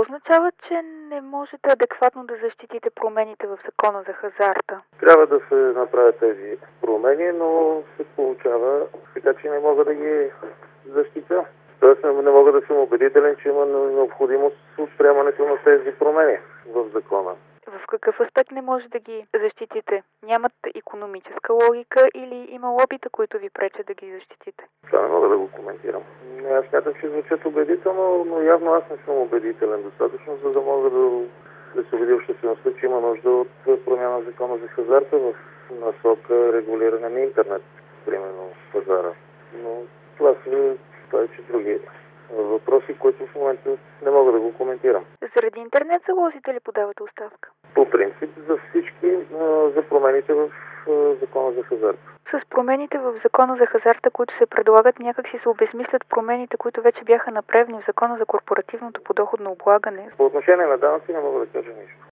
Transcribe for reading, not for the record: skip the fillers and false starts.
означава, че не можете адекватно да защитите промените в закона за хазарта? Трябва да се направят тези промени, но се получава така, че не мога да ги защитя. Тоест не мога да съм убедителен, че има необходимост от приемането на тези промени в закона. В какъв аспект не може да ги защитите? Нямат икономическа логика или има лобита, които ви пречат да ги защитите? Това не мога да го коментирам. Аз смятам, че звучат убедително, но явно аз не съм убедителен достатъчно, за да мога да се убеди обществеността, че има нужда от промяна в закона за хазарта в насока регулиране на интернет, примерно пазара. Но това са повече други въпроси, които в момента не мога да го коментирам. Заради интернет залозите ли подавате оставка? По принцип за всички, за промените в закона за хазарта. С промените в закона за хазарта, които се предлагат, някак си се обезмислят промените, които вече бяха направени в закона за корпоративното подоходно облагане. По отношение на данъци не мога да кажа нищо.